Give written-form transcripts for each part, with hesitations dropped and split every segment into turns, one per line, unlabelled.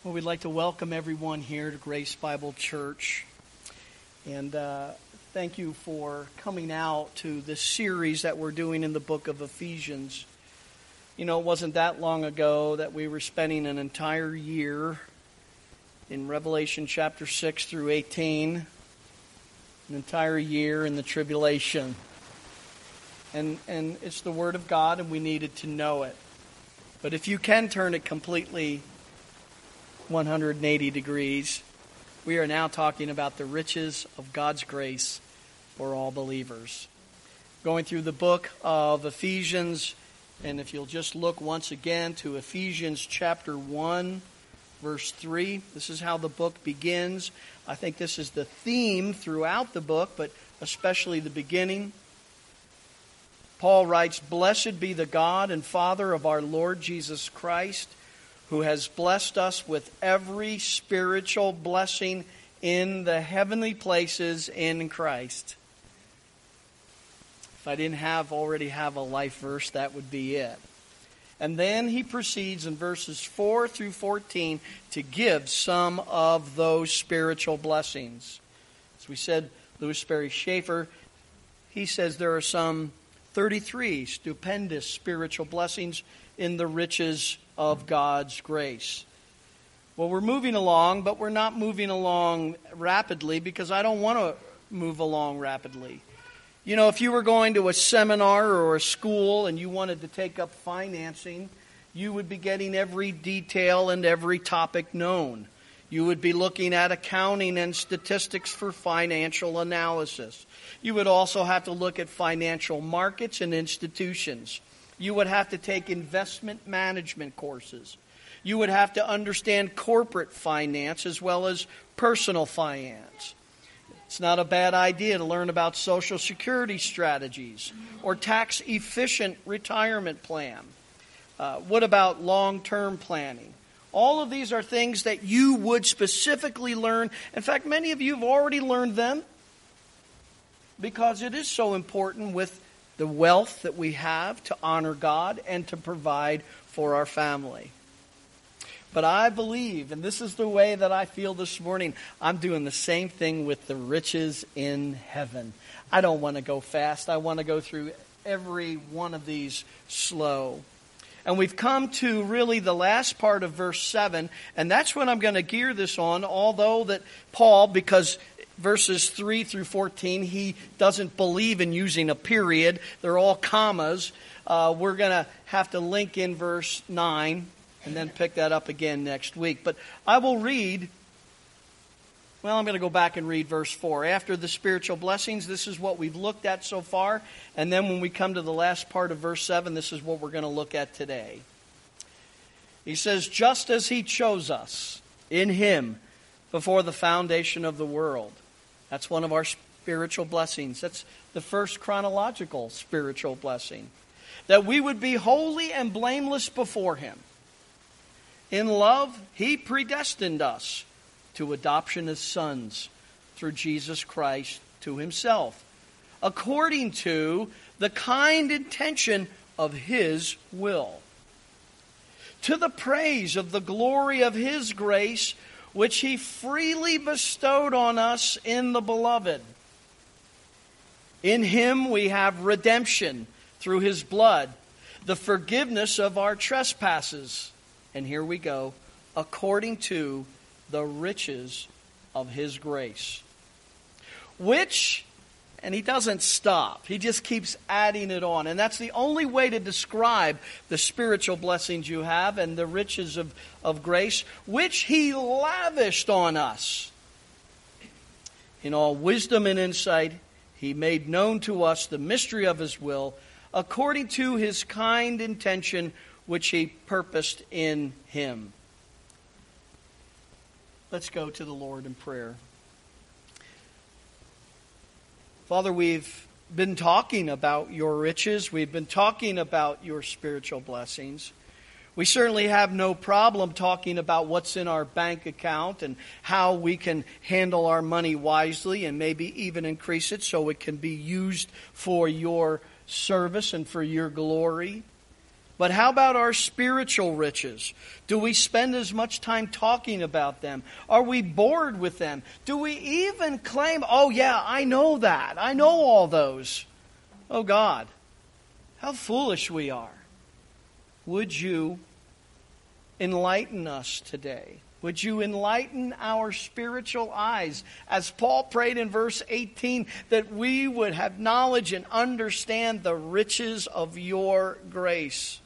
Well, we'd like to welcome everyone here to Grace Bible Church. And thank you for coming out to this series that we're doing in the book of Ephesians. You know, it wasn't that long ago that we were spending an entire year in Revelation chapter 6 through 18. An entire year in the tribulation. And it's the Word of God, and we needed to know it. But if you can turn it completely 180 degrees, we are now talking about the riches of God's grace for all believers. Going through the book of Ephesians, and if you'll just look once again to Ephesians chapter 1, verse 3. This is how the book begins. I think this is the theme throughout the book, but especially the beginning. Paul writes, "Blessed be the God and Father of our Lord Jesus Christ, who has blessed us with every spiritual blessing in the heavenly places in Christ." If I didn't already have a life verse, that would be it. And then he proceeds in verses 4 through 14 to give some of those spiritual blessings. As we said, Louis Sperry Schaefer, he says there are some 33 stupendous spiritual blessings in the riches of God's grace. Well, we're moving along, but we're not moving along rapidly because I don't want to move along rapidly. You know, if you were going to a seminar or a school and you wanted to take up financing, you would be getting every detail and every topic known. You would be looking at accounting and statistics for financial analysis. You would also have to look at financial markets and institutions. You would have to take investment management courses. You would have to understand corporate finance as well as personal finance. It's not a bad idea to learn about Social Security strategies or tax-efficient retirement plan. What about long-term planning? All of these are things that you would specifically learn. In fact, many of you have already learned them because it is so important with the wealth that we have to honor God and to provide for our family. But I believe, and this is the way that I feel this morning, I'm doing the same thing with the riches in heaven. I don't want to go fast. I want to go through every one of these slow. And we've come to really the last part of verse 7, and that's what I'm going to gear this on, although that Paul, because verses 3 through 14, he doesn't believe in using a period. They're all commas. We're going to have to link in verse 9 and then pick that up again next week. But I will read, I'm going to go back and read verse 4. After the spiritual blessings, this is what we've looked at so far. And then when we come to the last part of verse 7, this is what we're going to look at today. He says, "Just as He chose us in Him before the foundation of the world." That's one of our spiritual blessings. That's the first chronological spiritual blessing. "That we would be holy and blameless before Him. In love, He predestined us to adoption as sons through Jesus Christ to Himself, according to the kind intention of His will, to the praise of the glory of His grace, which He freely bestowed on us in the Beloved. In Him we have redemption through His blood, the forgiveness of our trespasses." And here we go, "according to the riches of His grace." Which, and he doesn't stop. He just keeps adding it on. And that's the only way to describe the spiritual blessings you have and the riches of grace, which He lavished on us. In all wisdom and insight, He made known to us the mystery of His will, according to His kind intention, which He purposed in Him. Let's go to the Lord in prayer. Father, we've been talking about Your riches. We've been talking about Your spiritual blessings. We certainly have no problem talking about what's in our bank account and how we can handle our money wisely and maybe even increase it so it can be used for Your service and for Your glory. But how about our spiritual riches? Do we spend as much time talking about them? Are we bored with them? Do we even claim, oh yeah, I know that. I know all those. Oh God, how foolish we are. Would you enlighten us today? Would you enlighten our spiritual eyes, as Paul prayed in verse 18, that we would have knowledge and understand the riches of your grace?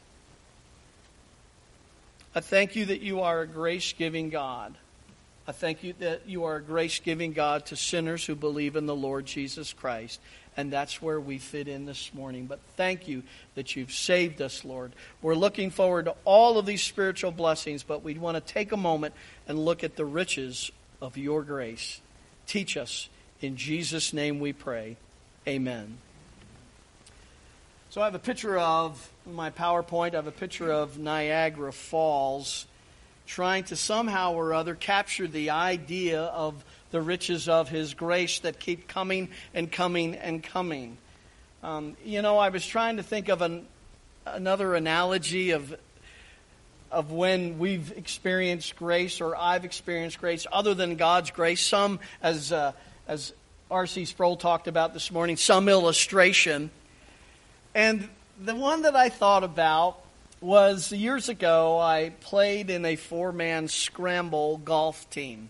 I thank you that you are a grace-giving God. I thank you that you are a grace-giving God to sinners who believe in the Lord Jesus Christ. And that's where we fit in this morning. But thank you that you've saved us, Lord. We're looking forward to all of these spiritual blessings, but we want to take a moment and look at the riches of your grace. Teach us. In Jesus' name we pray. Amen. So I have a picture of my PowerPoint. I have a picture of Niagara Falls, trying to somehow or other capture the idea of the riches of His grace that keep coming and coming and coming. I was trying to think of another analogy of when we've experienced grace, or I've experienced grace, other than God's grace. Some, as R.C. Sproul talked about this morning, some illustration. And the one that I thought about was years ago, I played in a 4-man scramble golf team.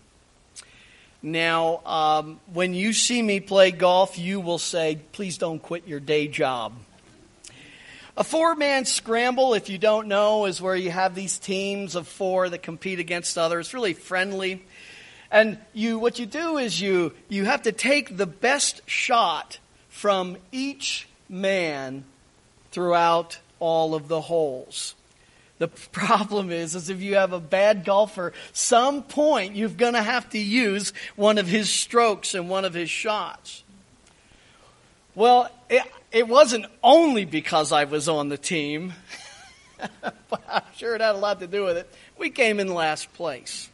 Now, when you see me play golf, you will say, please don't quit your day job. A 4-man scramble, if you don't know, is where you have these teams of 4 that compete against others. It's really friendly. And what you do is you have to take the best shot from each man throughout all of the holes. The problem is if you have a bad golfer, some point you're going to have to use one of his strokes and one of his shots. Well, it wasn't only because I was on the team, but I'm sure it had a lot to do with it. We came in last place.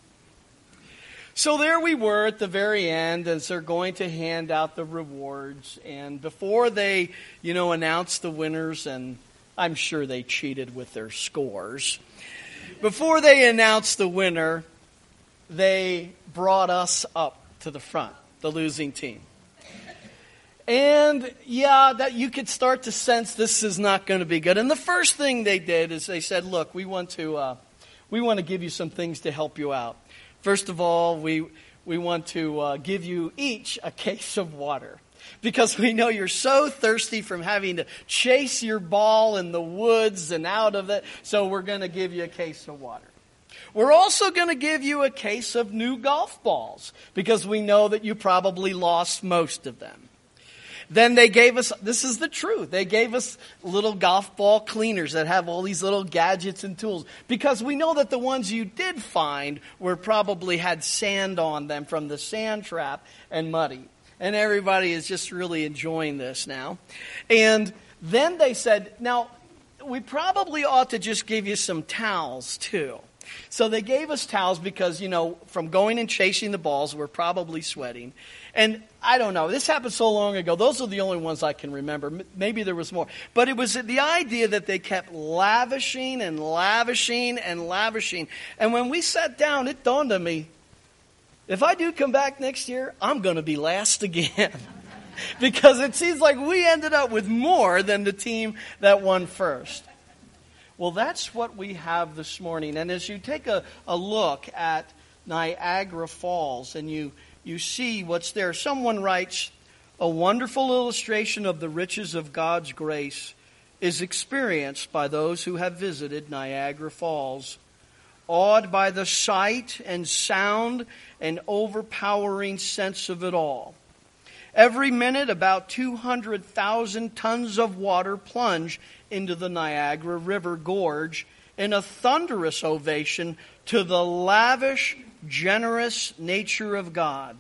So there we were at the very end as they're going to hand out the rewards. And before they, announce the winners, and I'm sure they cheated with their scores. Before they announced the winner, they brought us up to the front, the losing team. And that you could start to sense this is not going to be good. And the first thing they did is they said, look, we want to give you some things to help you out. First of all, we want to give you each a case of water. Because we know you're so thirsty from having to chase your ball in the woods and out of it. So we're going to give you a case of water. We're also going to give you a case of new golf balls, because we know that you probably lost most of them. Then they gave us, this is the truth, they gave us little golf ball cleaners that have all these little gadgets and tools, because we know that the ones you did find were probably had sand on them from the sand trap and muddy. And everybody is just really enjoying this now. And then they said, now, we probably ought to just give you some towels, too. So they gave us towels because, from going and chasing the balls, we're probably sweating. And I don't know, this happened so long ago. Those are the only ones I can remember. Maybe there was more. But it was the idea that they kept lavishing and lavishing and lavishing. And when we sat down, it dawned on me, if I do come back next year, I'm going to be last again. Because it seems like we ended up with more than the team that won first. Well, that's what we have this morning. And as you take a look at Niagara Falls and you see what's there, someone writes, a wonderful illustration of the riches of God's grace is experienced by those who have visited Niagara Falls, awed by the sight and sound and overpowering sense of it all. Every minute, about 200,000 tons of water plunge into the Niagara River Gorge in a thunderous ovation to the lavish, generous nature of God.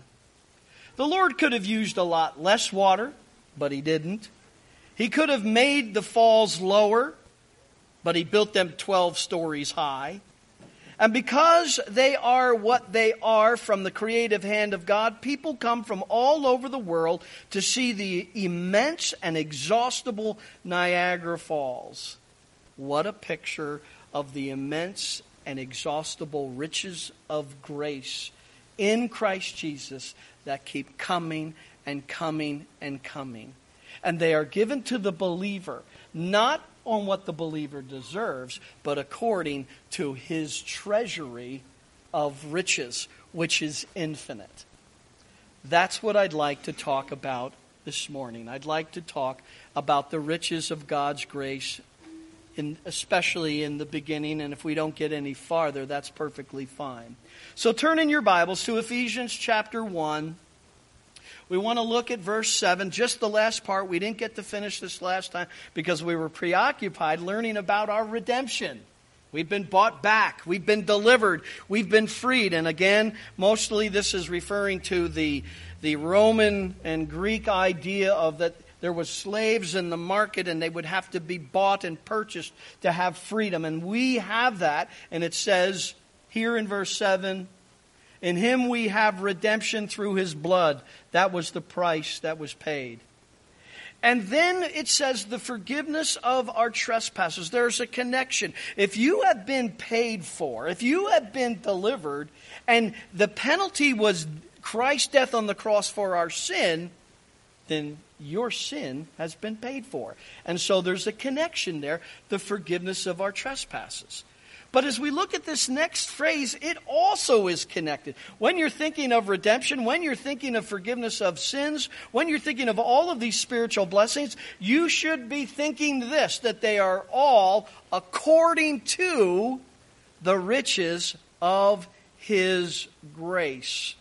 The Lord could have used a lot less water, but He didn't. He could have made the falls lower, but He built them 12 stories high. And because they are what they are from the creative hand of God, people come from all over the world to see the immense and exhaustible Niagara Falls. What a picture of the immense and exhaustible riches of grace in Christ Jesus that keep coming and coming and coming. And they are given to the believer, not on what the believer deserves, but according to his treasury of riches, which is infinite. That's what I'd like to talk about this morning. I'd like to talk about the riches of God's grace, especially in the beginning, and if we don't get any farther, that's perfectly fine. So turn in your Bibles to Ephesians chapter 1. We want to look at verse 7, just the last part. We didn't get to finish this last time because we were preoccupied learning about our redemption. We've been bought back. We've been delivered. We've been freed. And again, mostly this is referring to the Roman and Greek idea of that there was slaves in the market and they would have to be bought and purchased to have freedom. And we have that. And it says here in verse 7, in Him we have redemption through His blood. That was the price that was paid. And then it says the forgiveness of our trespasses. There's a connection. If you have been paid for, if you have been delivered, and the penalty was Christ's death on the cross for our sin, then your sin has been paid for. And so there's a connection there, the forgiveness of our trespasses. But as we look at this next phrase, it also is connected. When you're thinking of redemption, when you're thinking of forgiveness of sins, when you're thinking of all of these spiritual blessings, you should be thinking this, that they are all according to the riches of His grace.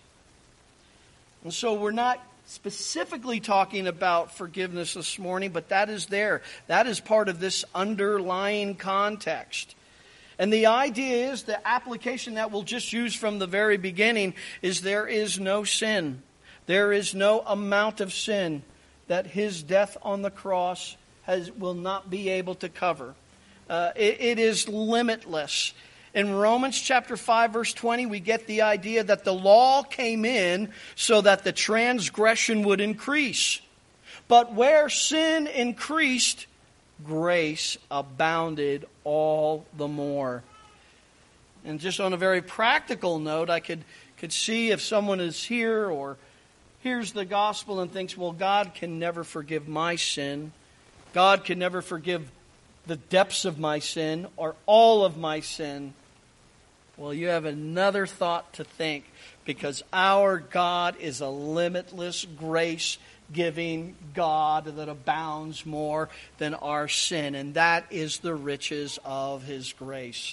And so we're not specifically talking about forgiveness this morning, but that is there. That is part of this underlying context. And the idea is, the application that we'll just use from the very beginning is there is no sin. There is no amount of sin that His death on the cross will not be able to cover. It is limitless. In Romans chapter 5 verse 20 we get the idea that the law came in so that the transgression would increase. But where sin increased, grace abounded all the more. And just on a very practical note, I could see if someone is here or hears the gospel and thinks, well, God can never forgive my sin. God can never forgive the depths of my sin or all of my sin. Well, you have another thought to think, because our God is a limitless grace-giving God that abounds more than our sin, and that is the riches of His grace.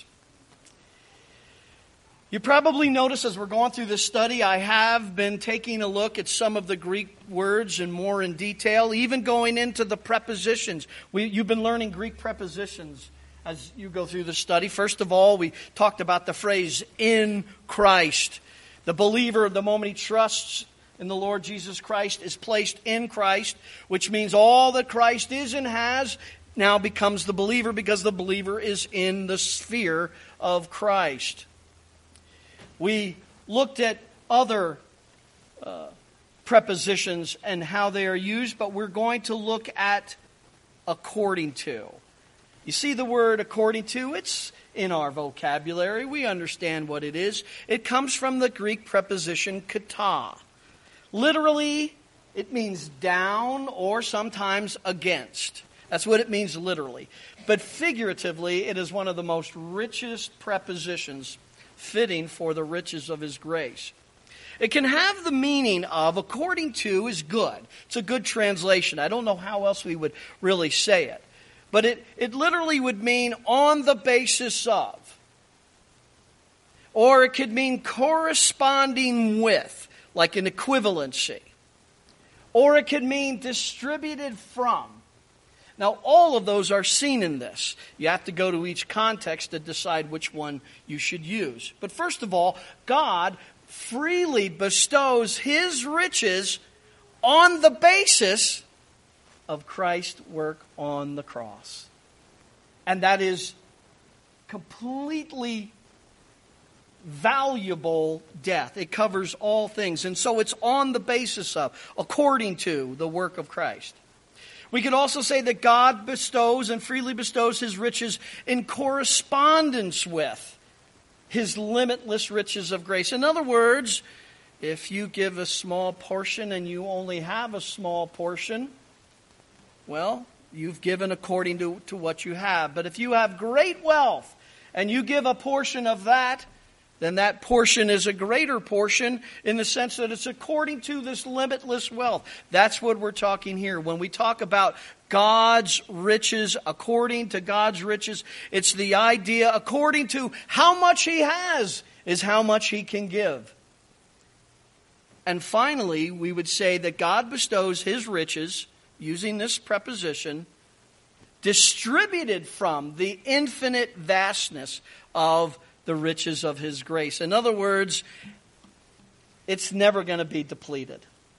You probably notice as we're going through this study, I have been taking a look at some of the Greek words and more in detail, even going into the prepositions. You've been learning Greek prepositions as you go through the study. First of all, we talked about the phrase, in Christ. The believer, the moment he trusts in the Lord Jesus Christ, is placed in Christ, which means all that Christ is and has now becomes the believer, because the believer is in the sphere of Christ. We looked at other prepositions and how they are used, but we're going to look at according to. You see the word according to? It's in our vocabulary. We understand what it is. It comes from the Greek preposition kata. Literally, it means down or sometimes against. That's what it means literally. But figuratively, it is one of the most richest prepositions fitting for the riches of His grace. It can have the meaning of according to is good. It's a good translation. I don't know how else we would really say it. But it literally would mean on the basis of. Or it could mean corresponding with, like an equivalency. Or it could mean distributed from. Now, all of those are seen in this. You have to go to each context to decide which one you should use. But first of all, God freely bestows His riches on the basis of Christ's work on the cross. And that is completely valuable death. It covers all things. And so it's on the basis of, according to, the work of Christ. We could also say that God bestows and freely bestows His riches in correspondence with His limitless riches of grace. In other words, if you give a small portion and you only have a small portion, well, you've given according to what you have. But if you have great wealth and you give a portion of that, then that portion is a greater portion in the sense that it's according to this limitless wealth. That's what we're talking here. When we talk about God's riches, according to God's riches, it's the idea according to how much He has is how much He can give. And finally, we would say that God bestows His riches, using this preposition, distributed from the infinite vastness of the riches of His grace. In other words, it's never going to be depleted.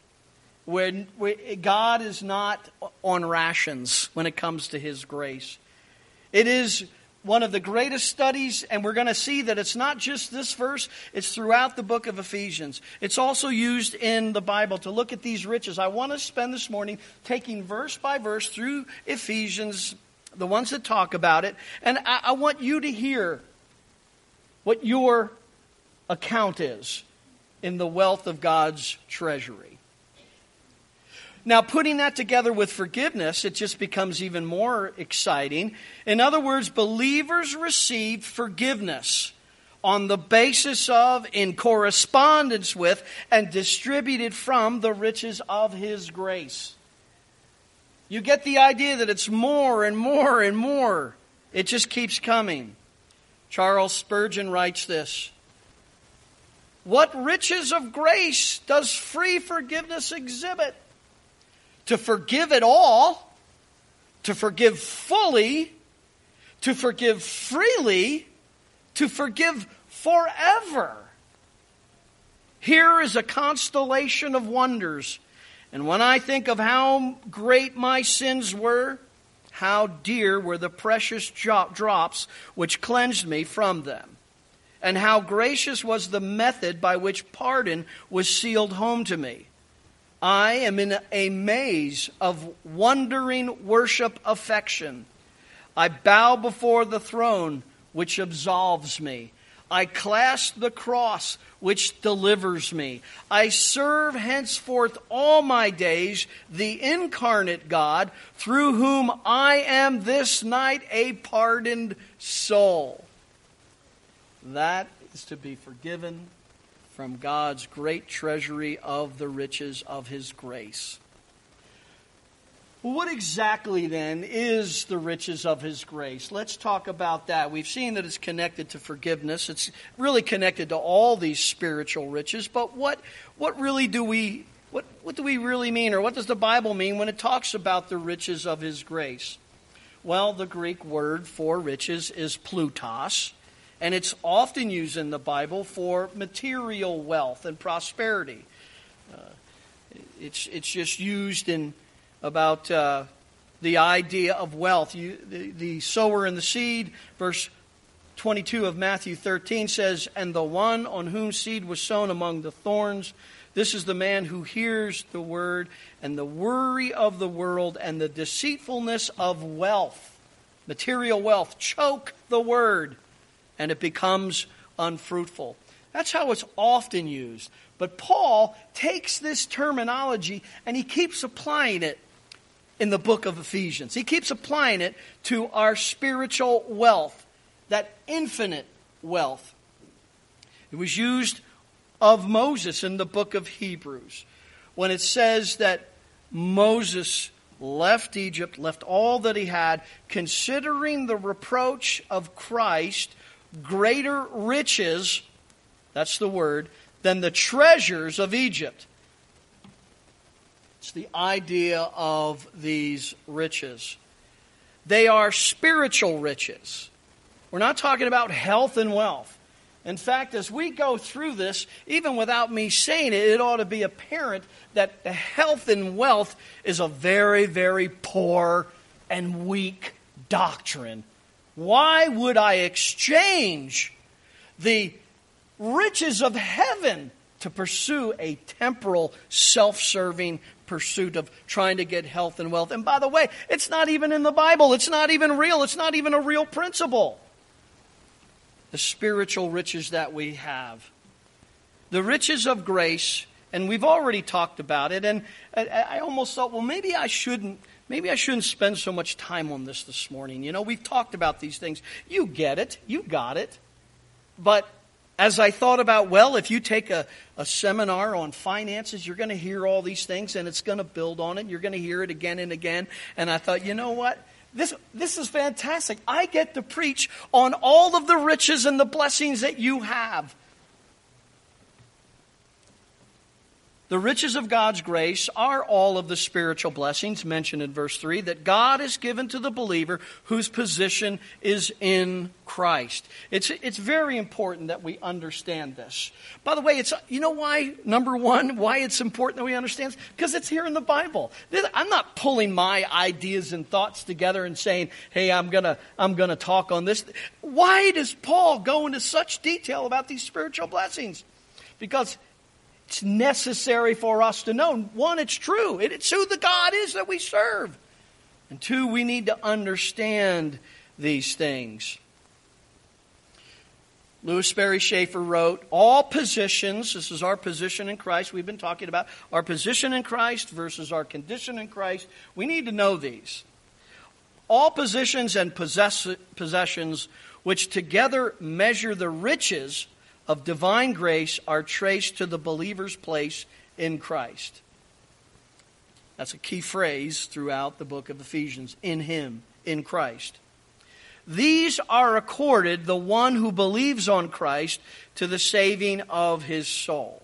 God is not on rations when it comes to His grace. It is one of the greatest studies, and we're going to see that it's not just this verse, it's throughout the book of Ephesians. It's also used in the Bible to look at these riches. I want to spend this morning taking verse by verse through Ephesians, the ones that talk about it, and I want you to hear what your account is in the wealth of God's treasury. Now, putting that together with forgiveness, it just becomes even more exciting. In other words, believers received forgiveness on the basis of, in correspondence with, and distributed from the riches of His grace. You get the idea that it's more and more and more. It just keeps coming. Charles Spurgeon writes this: "What riches of grace does free forgiveness exhibit? To forgive it all, to forgive fully, to forgive freely, to forgive forever. Here is a constellation of wonders. And when I think of how great my sins were, how dear were the precious drops which cleansed me from them, and how gracious was the method by which pardon was sealed home to me. I am in a maze of wondering worship affection. I bow before the throne which absolves me. I clasp the cross which delivers me. I serve henceforth all my days the incarnate God, through whom I am this night a pardoned soul." That is to be forgiven from God's great treasury of the riches of His grace. What exactly then is the riches of His grace? Let's talk about that. We've seen that it's connected to forgiveness. It's really connected to all these spiritual riches. But what really do we really mean, or what does the Bible mean when it talks about the riches of His grace? Well, the Greek word for riches is plutos. And it's often used in the Bible for material wealth and prosperity. It's just used in about the idea of wealth. The sower and the seed, verse 22 of Matthew 13 says, "And the one on whom seed was sown among the thorns, this is the man who hears the word, and the worry of the world and the deceitfulness of wealth," material wealth, choke the word, and it becomes unfruitful. That's how it's often used. But Paul takes this terminology and he keeps applying it in the book of Ephesians. He keeps applying it to our spiritual wealth, that infinite wealth. It was used of Moses in the book of Hebrews, when it says that Moses left Egypt, left all that he had, considering the reproach of Christ greater riches, that's the word, than the treasures of Egypt. It's the idea of these riches. They are spiritual riches. We're not talking about health and wealth. In fact, as we go through this, even without me saying it, it ought to be apparent that the health and wealth is a very, very poor and weak doctrine. Why would I exchange the riches of heaven to pursue a temporal, self-serving pursuit of trying to get health and wealth. And by the way, it's not even in the Bible. It's not even real. It's not even a real principle. The spiritual riches that we have. The riches of grace, and we've already talked about it, and I almost thought, well, maybe I shouldn't spend so much time on this morning. You know, we've talked about these things. You get it. You got it. But as I thought about, well, if you take a seminar on finances, you're going to hear all these things, and it's going to build on it. You're going to hear it again and again. And I thought, you know what? This is fantastic. I get to preach on all of the riches and the blessings that you have. The riches of God's grace are all of the spiritual blessings mentioned in verse 3 that God has given to the believer whose position is in Christ. It's very important that we understand this. By the way, you know why, number one, why it's important that we understand this? Because it's here in the Bible. I'm not pulling my ideas and thoughts together and saying, hey, I'm gonna talk on this. Why does Paul go into such detail about these spiritual blessings? Because it's necessary for us to know. One, it's true. It's who the God is that we serve. And two, we need to understand these things. Louis Sperry Schaeffer wrote, all positions, this is our position in Christ, we've been talking about our position in Christ versus our condition in Christ. We need to know these. All positions and possessions which together measure the riches of divine grace are traced to the believer's place in Christ. That's a key phrase throughout the book of Ephesians. In Him, in Christ. These are accorded the one who believes on Christ to the saving of his soul.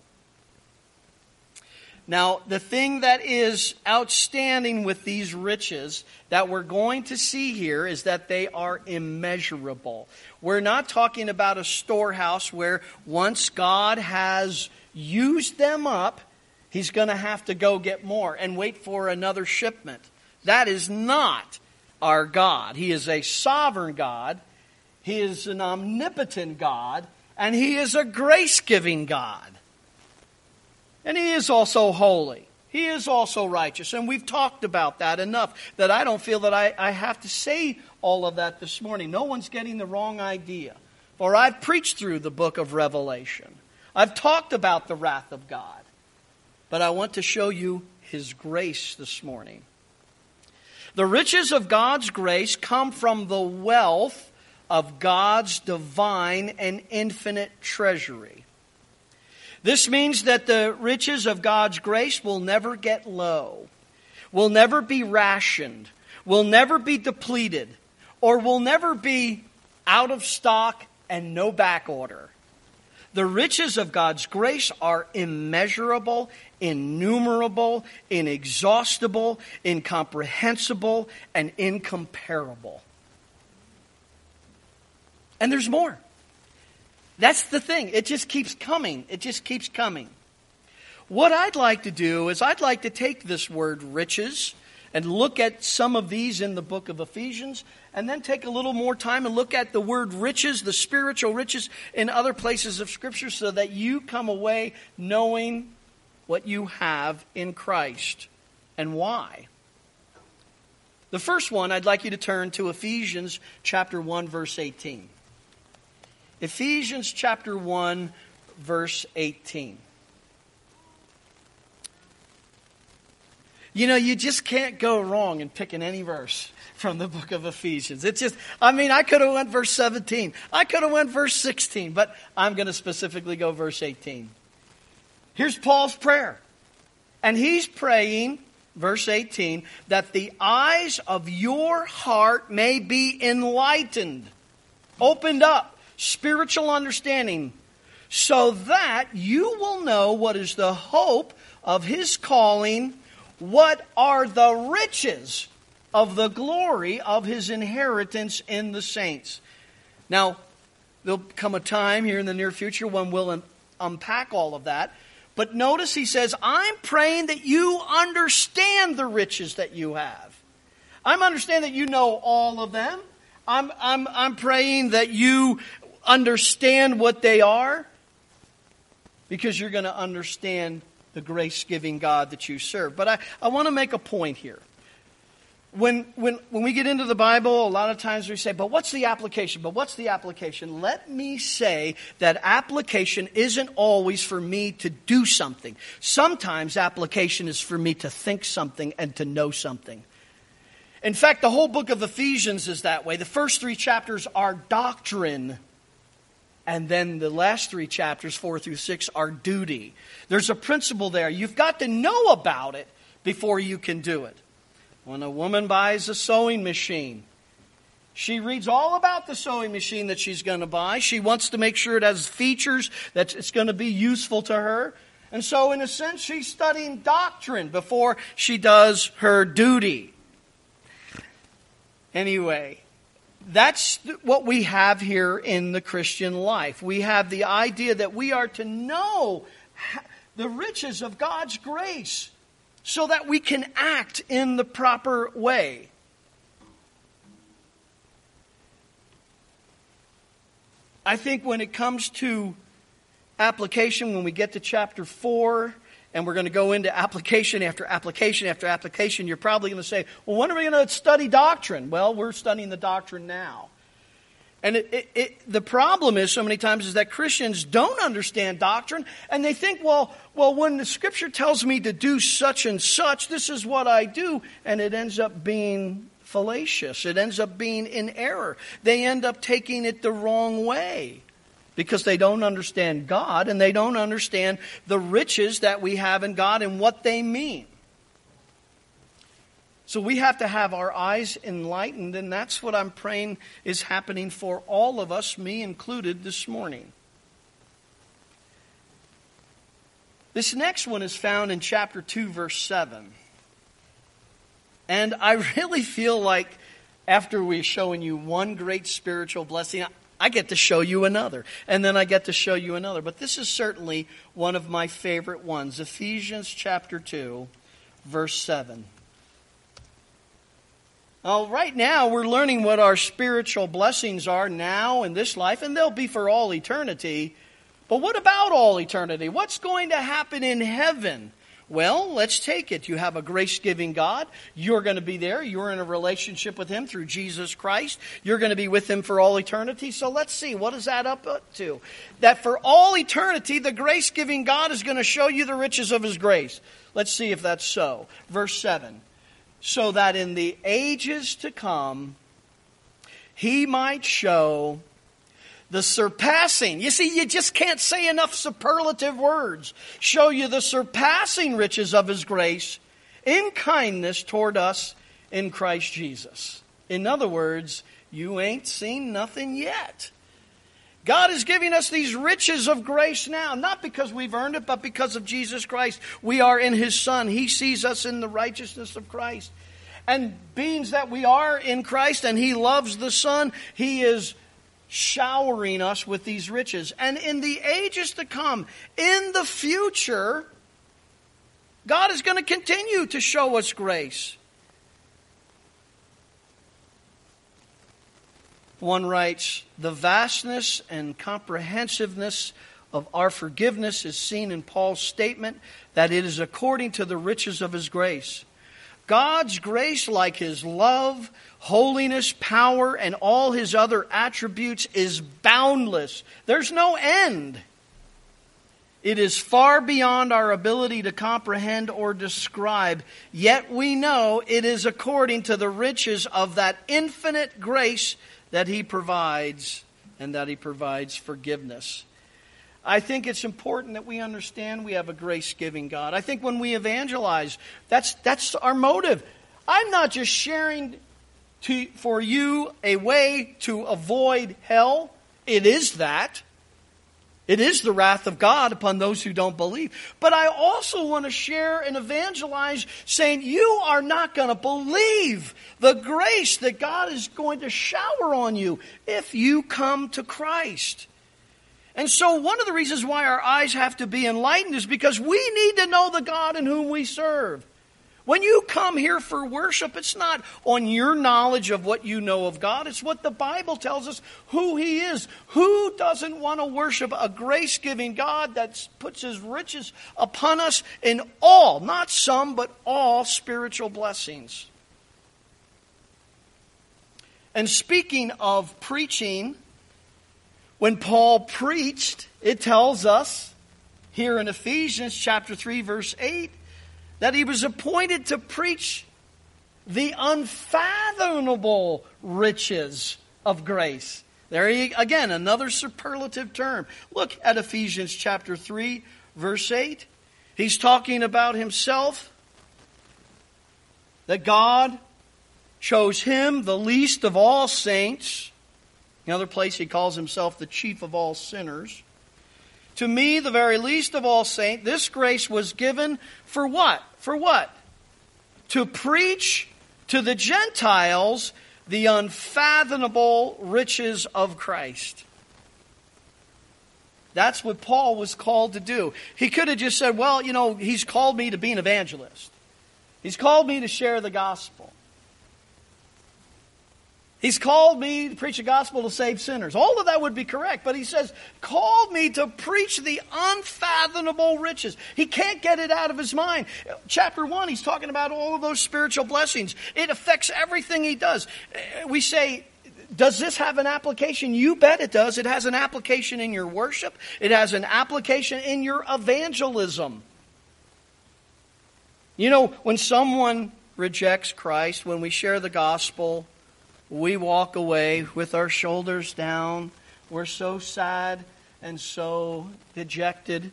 Now, the thing that is outstanding with these riches that we're going to see here is that they are immeasurable. We're not talking about a storehouse where once God has used them up, He's going to have to go get more and wait for another shipment. That is not our God. He is a sovereign God. He is an omnipotent God. And He is a grace-giving God. And He is also holy. He is also righteous. And we've talked about that enough that I don't feel that I have to say all of that this morning. No one's getting the wrong idea. For I've preached through the book of Revelation. I've talked about the wrath of God. But I want to show you His grace this morning. The riches of God's grace come from the wealth of God's divine and infinite treasury. This means that the riches of God's grace will never get low, will never be rationed, will never be depleted, or will never be out of stock and no back order. The riches of God's grace are immeasurable, innumerable, inexhaustible, incomprehensible, and incomparable. And there's more. That's the thing. It just keeps coming. It just keeps coming. What I'd like to do is I'd like to take this word riches and look at some of these in the book of Ephesians, and then take a little more time and look at the word riches, the spiritual riches in other places of Scripture, so that you come away knowing what you have in Christ and why. The first one, I'd like you to turn to Ephesians chapter 1, verse 18. Ephesians chapter 1, verse 18. You know, you just can't go wrong in picking any verse from the book of Ephesians. It's just, I could have went verse 17. I could have went verse 16, but I'm going to specifically go verse 18. Here's Paul's prayer. And he's praying, verse 18, that the eyes of your heart may be enlightened, opened up, spiritual understanding, so that you will know what is the hope of His calling, what are the riches of the glory of His inheritance in the saints. Now, there'll come a time here in the near future when we'll unpack all of that. But notice he says, I'm praying that you understand the riches that you have. I'm understanding that you know all of them. I'm praying that you understand what they are. because you're going to understand the grace-giving God that you serve. But I want to make a point here. When we get into the Bible, a lot of times we say, but what's the application? But what's the application? Let me say that application isn't always for me to do something. Sometimes application is for me to think something and to know something. In fact, the whole book of Ephesians is that way. The first 3 chapters are doctrine. And then the last 3 chapters, 4 through 6, are duty. There's a principle there. You've got to know about it before you can do it. When a woman buys a sewing machine, she reads all about the sewing machine that she's going to buy. She wants to make sure it has features that it's going to be useful to her. And so, in a sense, she's studying doctrine before she does her duty. Anyway, that's what we have here in the Christian life. We have the idea that we are to know the riches of God's grace so that we can act in the proper way. I think when it comes to application, when we get to chapter 4, and we're going to go into application after application after application, you're probably going to say, well, when are we going to study doctrine? Well, we're studying the doctrine now. And the problem is so many times is that Christians don't understand doctrine, and they think, well, when the Scripture tells me to do such and such, this is what I do, and it ends up being fallacious. It ends up being in error. They end up taking it the wrong way because they don't understand God, and they don't understand the riches that we have in God and what they mean. So we have to have our eyes enlightened, and that's what I'm praying is happening for all of us, me included, this morning. This next one is found in chapter 2, verse 7. And I really feel like after we're showing you one great spiritual blessing, I get to show you another, and then I get to show you another. But this is certainly one of my favorite ones, Ephesians chapter 2, verse 7. Well, right now, we're learning what our spiritual blessings are now in this life, and they'll be for all eternity. But what about all eternity? What's going to happen in heaven? Well, let's take it. You have a grace-giving God. You're going to be there. You're in a relationship with Him through Jesus Christ. You're going to be with Him for all eternity. So let's see. What is that up to? That for all eternity, the grace-giving God is going to show you the riches of His grace. Let's see if that's so. Verse 7. So that in the ages to come, He might show the surpassing. You see, you just can't say enough superlative words. Show you the surpassing riches of His grace in kindness toward us in Christ Jesus. In other words, you ain't seen nothing yet. God is giving us these riches of grace now, not because we've earned it, but because of Jesus Christ. We are in His Son. He sees us in the righteousness of Christ. And being that we are in Christ and He loves the Son, He is showering us with these riches. And in the ages to come, in the future, God is going to continue to show us grace. One writes, the vastness and comprehensiveness of our forgiveness is seen in Paul's statement that it is according to the riches of His grace. God's grace, like His love, holiness, power, and all His other attributes, is boundless. There's no end. It is far beyond our ability to comprehend or describe, yet we know it is according to the riches of that infinite grace that He provides, and that He provides forgiveness. I think it's important that we understand we have a grace-giving God. I think when we evangelize, that's our motive. I'm not just sharing for you a way to avoid hell. It is that. It is the wrath of God upon those who don't believe. But I also want to share and evangelize saying you are not going to believe the grace that God is going to shower on you if you come to Christ. And so one of the reasons why our eyes have to be enlightened is because we need to know the God in whom we serve. When you come here for worship, it's not on your knowledge of what you know of God. It's what the Bible tells us who He is. Who doesn't want to worship a grace-giving God that puts His riches upon us in all, not some, but all spiritual blessings? And speaking of preaching, when Paul preached, it tells us here in Ephesians chapter 3, verse 8, that he was appointed to preach the unfathomable riches of grace. There again, another superlative term. Look at Ephesians chapter 3, verse 8. He's talking about himself, that God chose him, the least of all saints. Another place he calls himself the chief of all sinners. To me, the very least of all saints, this grace was given for what? For what? To preach to the Gentiles the unfathomable riches of Christ. That's what Paul was called to do. He could have just said, well, He's called me to be an evangelist. He's called me to share the gospel. He's called me to preach the gospel to save sinners. All of that would be correct. But he says, called me to preach the unfathomable riches. He can't get it out of his mind. Chapter 1, he's talking about all of those spiritual blessings. It affects everything he does. We say, does this have an application? You bet it does. It has an application in your worship. It has an application in your evangelism. When someone rejects Christ, when we share the gospel, we walk away with our shoulders down. We're so sad and so dejected.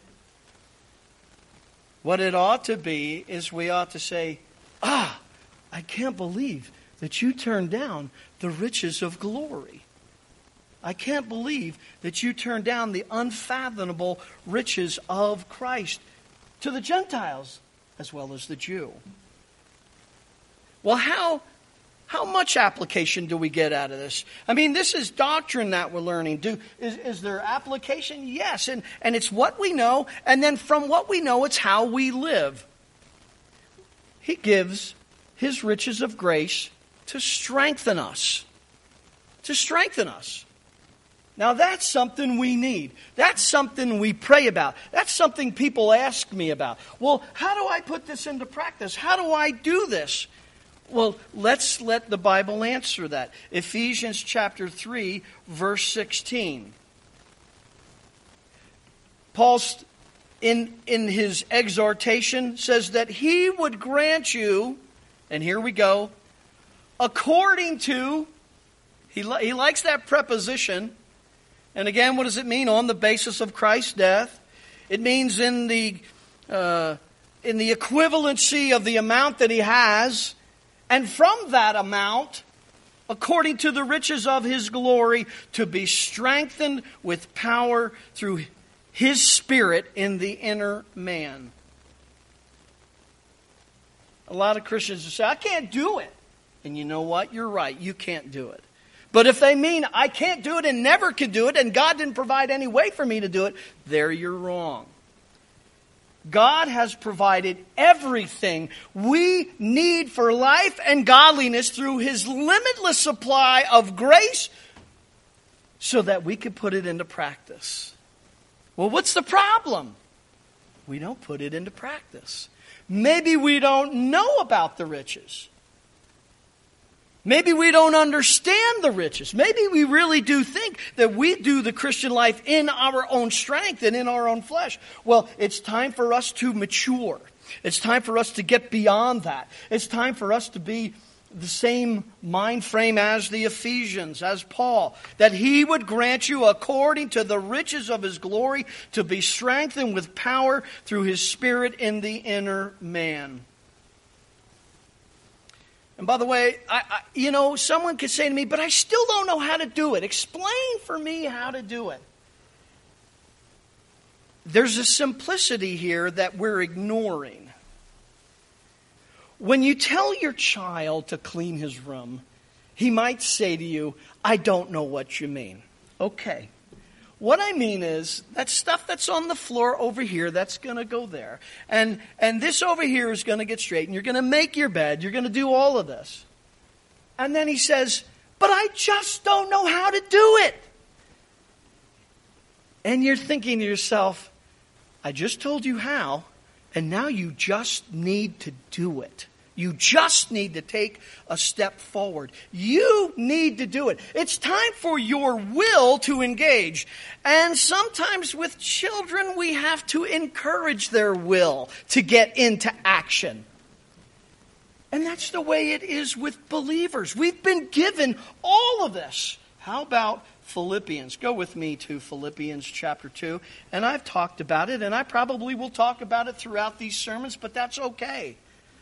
What it ought to be is we ought to say, I can't believe that you turned down the riches of glory. I can't believe that you turned down the unfathomable riches of Christ to the Gentiles as well as the Jew. Well, how much application do we get out of this? I mean, this is doctrine that we're learning. Is there application? Yes, and it's what we know, and then from what we know, it's how we live. He gives His riches of grace to strengthen us. To strengthen us. Now that's something we need. That's something we pray about. That's something people ask me about. Well, how do I put this into practice? How do I do this? Well, let's let the Bible answer that. Ephesians chapter 3, verse 16. Paul, in his exhortation, says that He would grant you, and here we go, according to, he likes that preposition. And again, what does it mean? On the basis of Christ's death. It means in the equivalency of the amount that He has. And from that amount, according to the riches of His glory, to be strengthened with power through His Spirit in the inner man. A lot of Christians will say, I can't do it. And you know what? You're right. You can't do it. But if they mean, I can't do it and never could do it, and God didn't provide any way for me to do it, there you're wrong. God has provided everything we need for life and godliness through His limitless supply of grace so that we could put it into practice. Well, what's the problem? We don't put it into practice. Maybe we don't know about the riches. Maybe we don't understand the riches. Maybe we really do think that we do the Christian life in our own strength and in our own flesh. Well, it's time for us to mature. It's time for us to get beyond that. It's time for us to be the same mind frame as the Ephesians, as Paul, that He would grant you according to the riches of His glory to be strengthened with power through His Spirit in the inner man. And by the way, someone could say to me, but I still don't know how to do it. Explain for me how to do it. There's a simplicity here that we're ignoring. When you tell your child to clean his room, he might say to you, I don't know what you mean. Okay. What I mean is that stuff that's on the floor over here, that's going to go there. And this over here is going to get straight. And you're going to make your bed. You're going to do all of this. And then he says, but I just don't know how to do it. And you're thinking to yourself, I just told you how, and now you just need to do it. You just need to take a step forward. You need to do it. It's time for your will to engage. And sometimes with children, we have to encourage their will to get into action. And that's the way it is with believers. We've been given all of this. How about Philippians? Go with me to Philippians chapter 2. And I've talked about it, and I probably will talk about it throughout these sermons, but that's okay.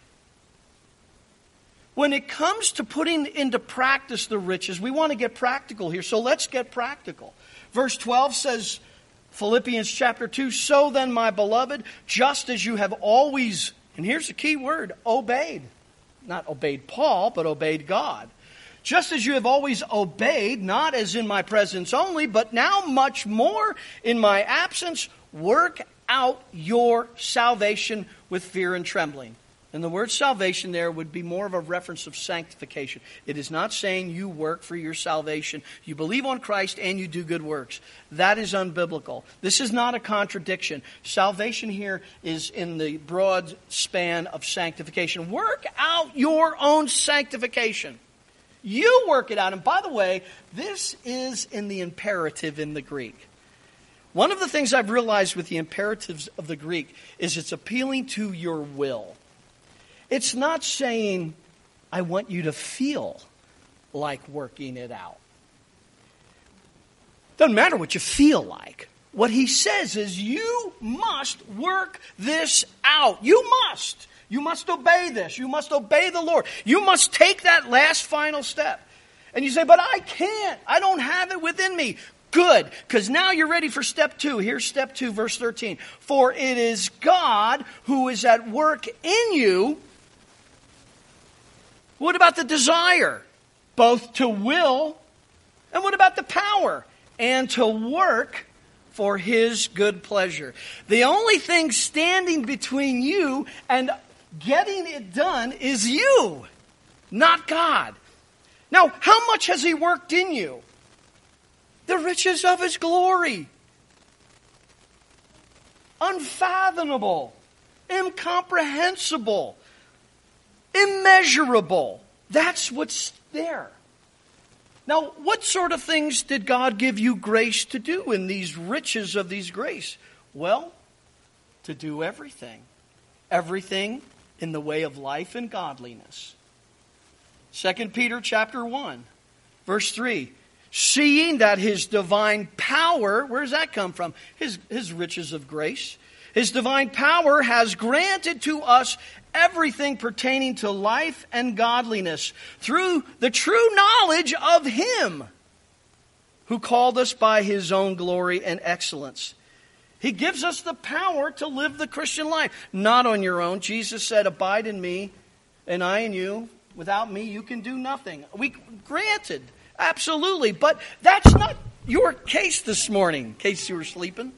When it comes to putting into practice the riches, we want to get practical here. So let's get practical. Verse 12 says, Philippians chapter 2, so then, my beloved, just as you have always, and here's the key word, obeyed. Not obeyed Paul, but obeyed God. Just as you have always obeyed, not as in my presence only, but now much more in my absence, work out your salvation with fear and trembling. And the word salvation there would be more of a reference of sanctification. It is not saying you work for your salvation. You believe on Christ and you do good works. That is unbiblical. This is not a contradiction. Salvation here is in the broad span of sanctification. Work out your own sanctification. You work it out. And by the way, this is in the imperative in the Greek. One of the things I've realized with the imperatives of the Greek is it's appealing to your will. It's not saying, I want you to feel like working it out. Doesn't matter what you feel like. What he says is you must work this out. You must. You must obey this. You must obey the Lord. You must take that last final step. And you say, but I can't. I don't have it within me. Good, because now you're ready for step 2. Here's step 2, verse 13. For it is God who is at work in you. What about the desire? Both to will, and what about the power? And to work for His good pleasure. The only thing standing between you and getting it done is you, not God. Now, how much has He worked in you? The riches of His glory. Unfathomable, incomprehensible, immeasurable. That's what's there. Now, what sort of things did God give you grace to do in these riches of these grace? Well, to do everything. Everything in the way of life and godliness. 2 Peter chapter 1, verse 3. Seeing that His divine power, where does that come from? His riches of grace. His divine power has granted to us everything pertaining to life and godliness through the true knowledge of Him who called us by His own glory and excellence. He gives us the power to live the Christian life, not on your own. Jesus said, abide in me and I in you. Without me, you can do nothing. Granted, absolutely. But that's not your case this morning, in case you were sleeping.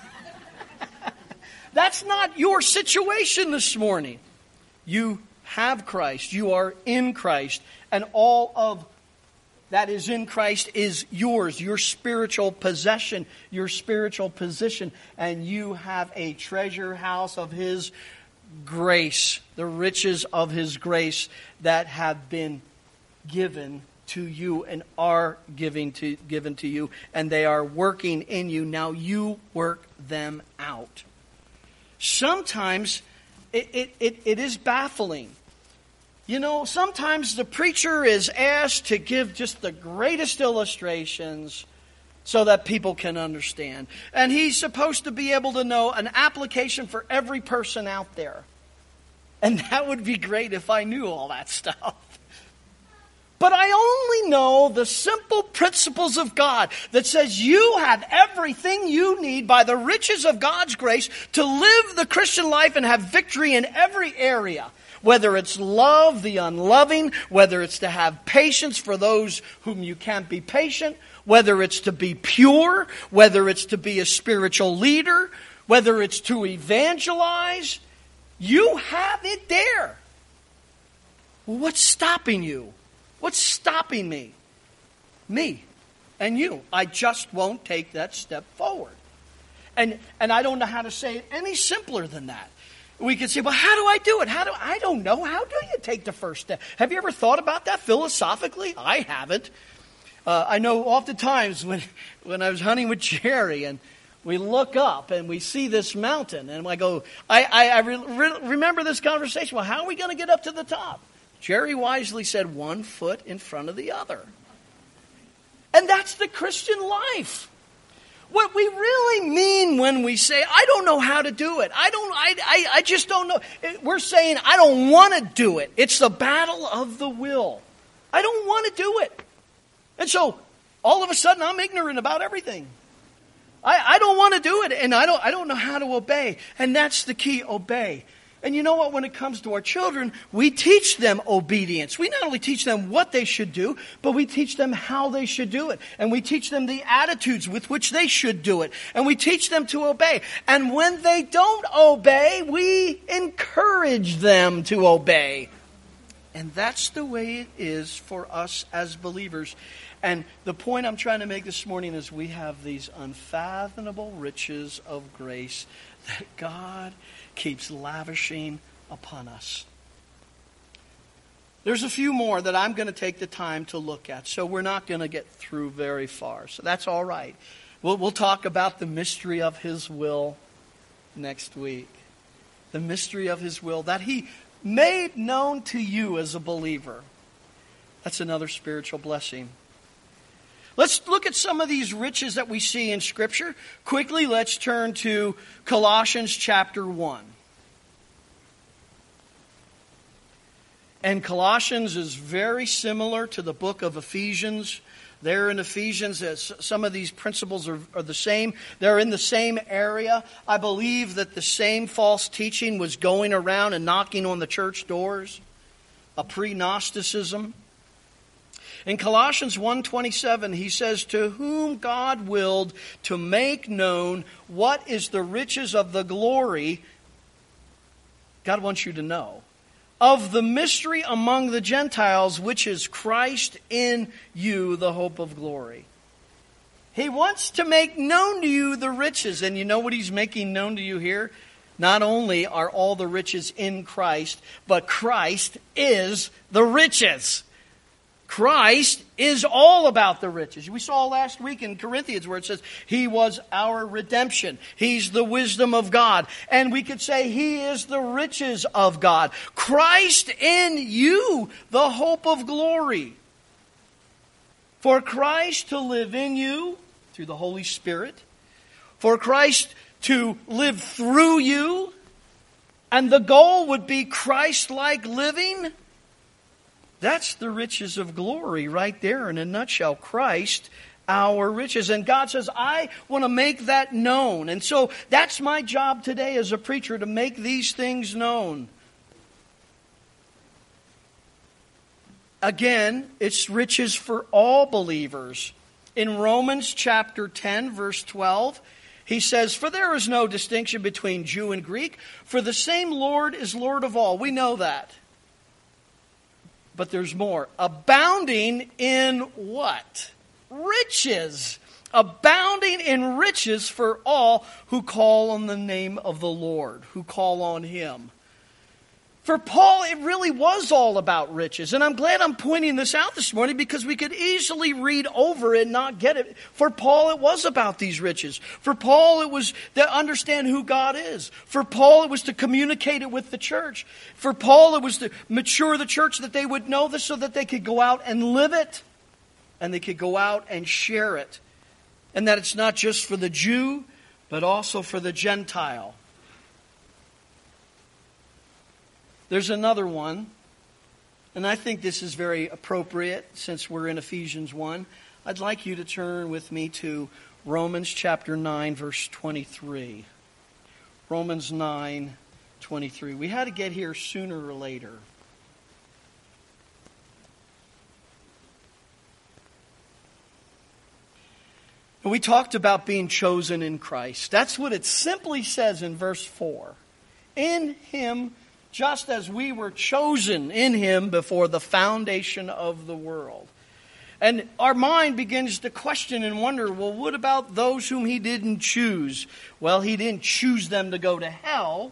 That's not your situation this morning. You have Christ. You are in Christ. And all of that is in Christ is yours, your spiritual possession, your spiritual position. And you have a treasure house of His grace, the riches of His grace that have been given to you and are given to you. And they are working in you. Now you work them out. Sometimes it is baffling. You know, sometimes the preacher is asked to give just the greatest illustrations so that people can understand. And he's supposed to be able to know an application for every person out there. And that would be great if I knew all that stuff. But I only know the simple principles of God that says you have everything you need by the riches of God's grace to live the Christian life and have victory in every area. whether it's love the unloving, whether it's to have patience for those whom you can't be patient, whether it's to be pure, whether it's to be a spiritual leader, whether it's to evangelize, you have it there. Well, what's stopping you? What's stopping me? Me and you. I just won't take that step forward. And I don't know how to say it any simpler than that. We could say, well, how do I do it? I don't know. How do you take the first step? Have you ever thought about that philosophically? I haven't. I know oftentimes when I was hunting with Jerry and we look up and we see this mountain and I go, I remember this conversation. Well, how are we going to get up to the top? Jerry wisely said, 1 foot in front of the other. And that's the Christian life. What we really mean when we say, I don't know how to do it. I just don't know. We're saying, I don't want to do it. It's the battle of the will. I don't want to do it. And so, all of a sudden, I'm ignorant about everything. I don't want to do it, and I don't know how to obey. And that's the key, obey. And you know what? When it comes to our children, we teach them obedience. We not only teach them what they should do, but we teach them how they should do it. And we teach them the attitudes with which they should do it. And we teach them to obey. And when they don't obey, we encourage them to obey. And that's the way it is for us as believers. And the point I'm trying to make this morning is we have these unfathomable riches of grace that God keeps lavishing upon us. There's a few more that I'm going to take the time to look at, so we're not going to get through very far. So that's all right. We'll talk about the mystery of His will next week. The mystery of His will that He made known to you as a believer. That's another spiritual blessing. Let's look at some of these riches that we see in Scripture. Quickly, let's turn to Colossians chapter 1. And Colossians is very similar to the book of Ephesians. There in Ephesians, some of these principles are the same. They're in the same area. I believe that the same false teaching was going around and knocking on the church doors. A pre-Gnosticism. In Colossians 1:27, he says, to whom God willed to make known what is the riches of the glory, God wants you to know, of the mystery among the Gentiles, which is Christ in you, the hope of glory. He wants to make known to you the riches. And you know what He's making known to you here? Not only are all the riches in Christ, but Christ is the riches. Christ is all about the riches. We saw last week in Corinthians where it says He was our redemption. He's the wisdom of God. And we could say He is the riches of God. Christ in you, the hope of glory. For Christ to live in you through the Holy Spirit. For Christ to live through you. And the goal would be Christ-like living. That's the riches of glory right there in a nutshell. Christ, our riches. And God says, I want to make that known. And so that's my job today as a preacher, to make these things known. Again, it's riches for all believers. In Romans chapter 10, verse 12, he says, for there is no distinction between Jew and Greek, for the same Lord is Lord of all. We know that. But there's more. Abounding in what? Riches. Abounding in riches for all who call on the name of the Lord, who call on Him. For Paul, it really was all about riches. And I'm glad I'm pointing this out this morning because we could easily read over it and not get it. For Paul, it was about these riches. For Paul, it was to understand who God is. For Paul, it was to communicate it with the church. For Paul, it was to mature the church that they would know this so that they could go out and live it. And they could go out and share it. And that it's not just for the Jew, but also for the Gentile. There's another one, and I think this is very appropriate since we're in Ephesians 1. I'd like you to turn with me to Romans chapter 9, verse 23. Romans 9, 23. We had to get here sooner or later. We talked about being chosen in Christ. That's what it simply says in verse 4. In Him, just as we were chosen in Him before the foundation of the world. And our mind begins to question and wonder, well, what about those whom He didn't choose? Well, He didn't choose them to go to hell.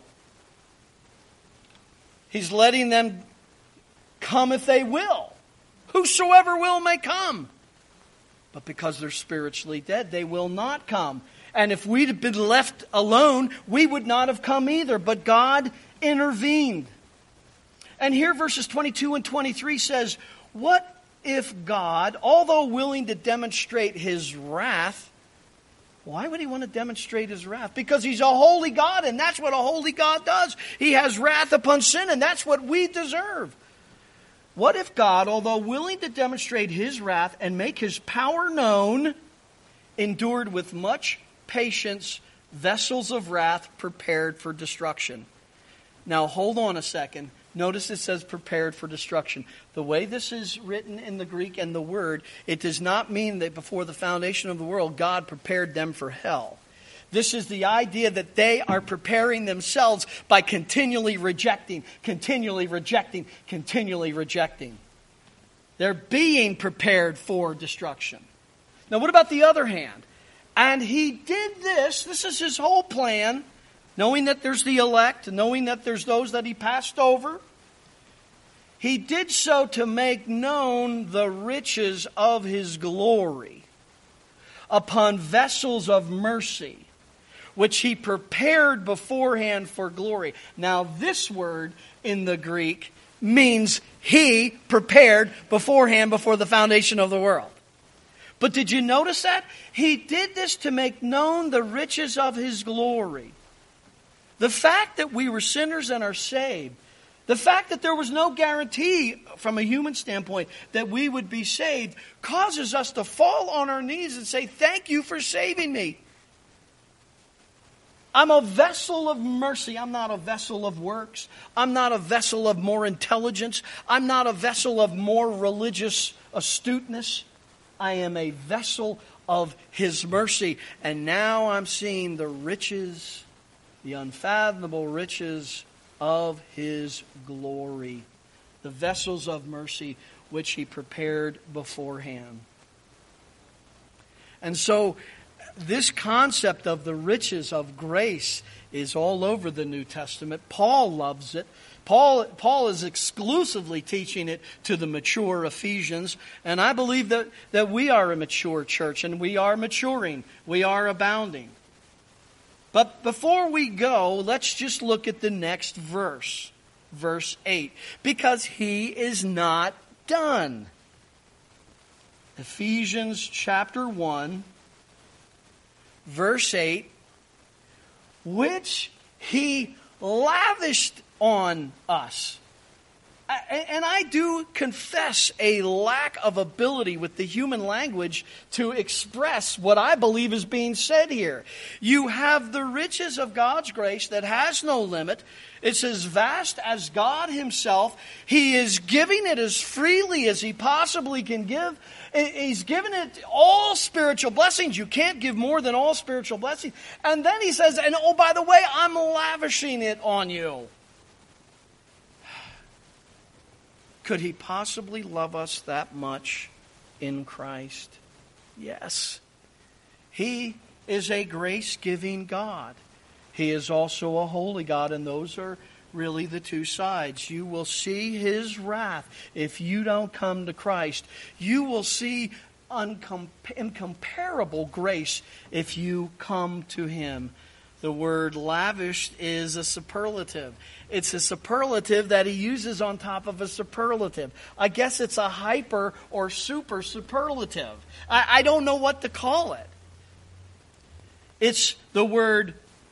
He's letting them come if they will. Whosoever will may come. But because they're spiritually dead, they will not come. And if we'd have been left alone, we would not have come either. But God intervened. And here verses 22 and 23 says, what if God, although willing to demonstrate His wrath, why would He want to demonstrate His wrath? Because He's a holy God, and that's what a holy God does. He has wrath upon sin, and that's what we deserve. What if God, although willing to demonstrate His wrath and make His power known, endured with much patience vessels of wrath prepared for destruction? Now hold on a second. Notice it says prepared for destruction. The way this is written in the Greek and the word, it does not mean that before the foundation of the world, God prepared them for hell. This is the idea that they are preparing themselves by continually rejecting, continually rejecting, continually rejecting. They're being prepared for destruction. Now what about the other hand? And He did this is His whole plan, knowing that there's the elect, knowing that there's those that He passed over. He did so to make known the riches of His glory upon vessels of mercy, which He prepared beforehand for glory. Now this word in the Greek means He prepared beforehand before the foundation of the world. But did you notice that? He did this to make known the riches of His glory. The fact that we were sinners and are saved, the fact that there was no guarantee from a human standpoint that we would be saved, causes us to fall on our knees and say, thank you for saving me. I'm a vessel of mercy. I'm not a vessel of works. I'm not a vessel of more intelligence. I'm not a vessel of more religious astuteness. I am a vessel of His mercy. And now I'm seeing the riches, the unfathomable riches of His glory. The vessels of mercy which He prepared beforehand. And so this concept of the riches of grace is all over the New Testament. Paul loves it. Paul is exclusively teaching it to the mature Ephesians. And I believe that we are a mature church and we are maturing. We are abounding. But before we go, let's just look at the next verse. Verse 8. Because He is not done. Ephesians chapter 1. Verse 8, which He lavished on us. And I do confess a lack of ability with the human language to express what I believe is being said here. You have the riches of God's grace that has no limit. It's as vast as God Himself. He is giving it as freely as He possibly can give. He's given it all spiritual blessings. You can't give more than all spiritual blessings. And then He says, and oh, by the way, I'm lavishing it on you. Could He possibly love us that much in Christ? Yes. He is a grace-giving God. He is also a holy God, and those are really the two sides. You will see His wrath if you don't come to Christ. You will see incomparable grace if you come to Him. The word lavished is a superlative. It's a superlative that He uses on top of a superlative. I guess it's a hyper or super superlative. I don't know what to call it. It's the word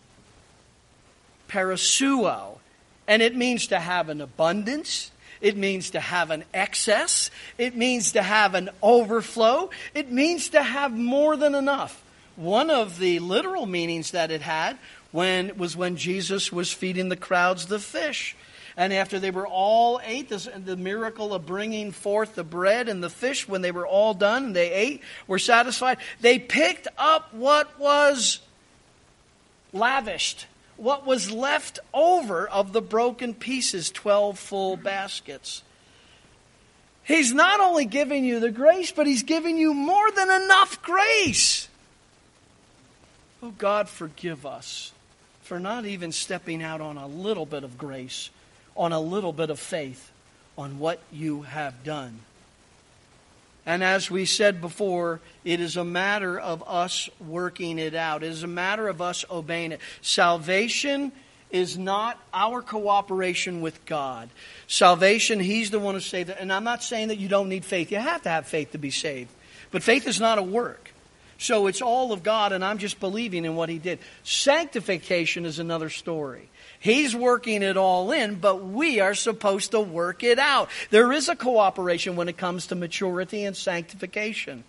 parasuo, and it means to have an abundance. It means to have an excess. It means to have an overflow. It means to have more than enough. One of the literal meanings that it had was when Jesus was feeding the crowds the fish. And after they were all ate, the miracle of bringing forth the bread and the fish, when they were all done and they ate, were satisfied, they picked up what was lavished, what was left over of the broken pieces, 12 full baskets. He's not only giving you the grace, but He's giving you more than enough grace. Oh, God, forgive us for not even stepping out on a little bit of grace, on a little bit of faith, on what You have done. And as we said before, it is a matter of us working it out. It is a matter of us obeying it. Salvation is not our cooperation with God. Salvation, He's the one who saved it. And I'm not saying that you don't need faith. You have to have faith to be saved. But faith is not a work. So it's all of God, and I'm just believing in what He did. Sanctification is another story. He's working it all in, but we are supposed to work it out. There is a cooperation when it comes to maturity and sanctification.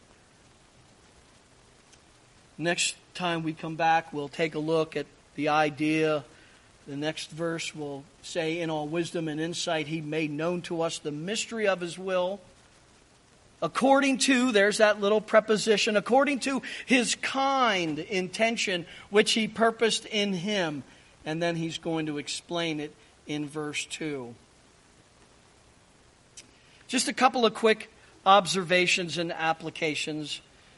Next time we come back, we'll take a look at the idea. The next verse will say, in all wisdom and insight, He made known to us the mystery of His will. According to, there's that little preposition, according to His kind intention, which He purposed in Him. And then He's going to explain it in verse 2. Just a couple of quick observations and applications.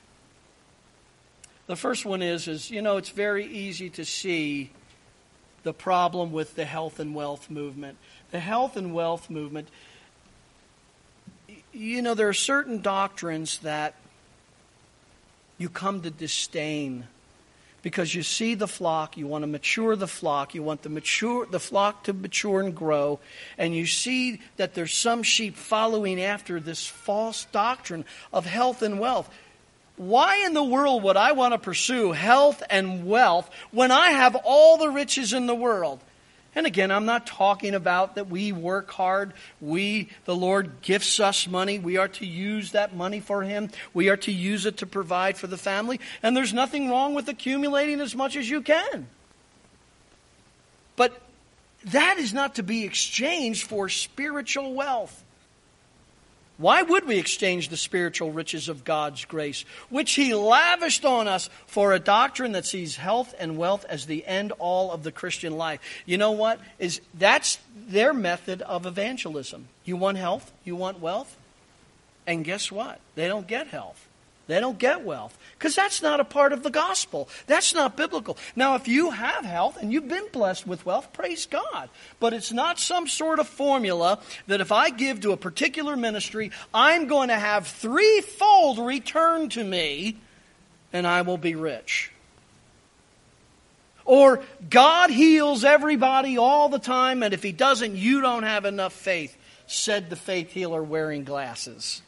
The first one is it's very easy to see the problem with the health and wealth movement. The health and wealth movement, there are certain doctrines that you come to disdain because you see the flock, you want to mature the flock, you want the flock to mature and grow, and you see that there's some sheep following after this false doctrine of health and wealth. Why in the world would I want to pursue health and wealth when I have all the riches in the world? And again, I'm not talking about that we work hard. The Lord gifts us money. We are to use that money for Him. We are to use it to provide for the family. And there's nothing wrong with accumulating as much as you can. But that is not to be exchanged for spiritual wealth. Why would we exchange the spiritual riches of God's grace, which He lavished on us, for a doctrine that sees health and wealth as the end all of the Christian life? You know what? That's their method of evangelism. You want health? You want wealth? And guess what? They don't get health. They don't get wealth. Because that's not a part of the gospel. That's not biblical. Now, if you have health and you've been blessed with wealth, praise God. But it's not some sort of formula that if I give to a particular ministry, I'm going to have threefold returned to me and I will be rich. Or God heals everybody all the time, and if He doesn't, you don't have enough faith, said the faith healer wearing glasses.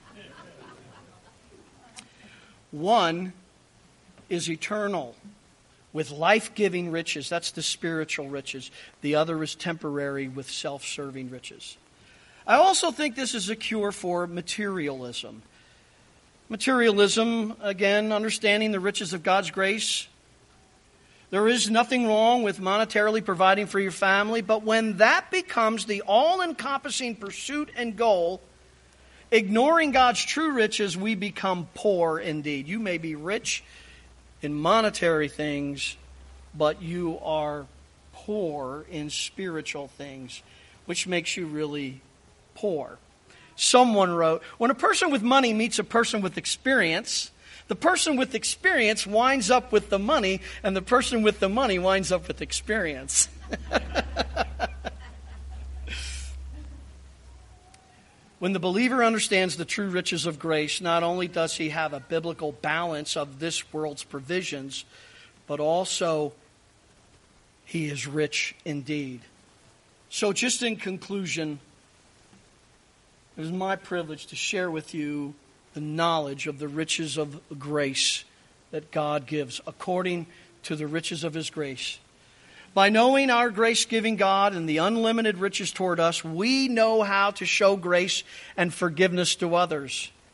One is eternal, with life-giving riches. That's the spiritual riches. The other is temporary, with self-serving riches. I also think this is a cure for materialism. Materialism, again, understanding the riches of God's grace. There is nothing wrong with monetarily providing for your family, but when that becomes the all-encompassing pursuit and goal, ignoring God's true riches, we become poor indeed. You may be rich in monetary things, but you are poor in spiritual things, which makes you really poor. Someone wrote, when a person with money meets a person with experience, the person with experience winds up with the money, and the person with the money winds up with experience. When the believer understands the true riches of grace, not only does he have a biblical balance of this world's provisions, but also he is rich indeed. So just in conclusion, it is my privilege to share with you the knowledge of the riches of grace that God gives according to the riches of His grace. By knowing our grace-giving God and the unlimited riches toward us, we know how to show grace and forgiveness to others.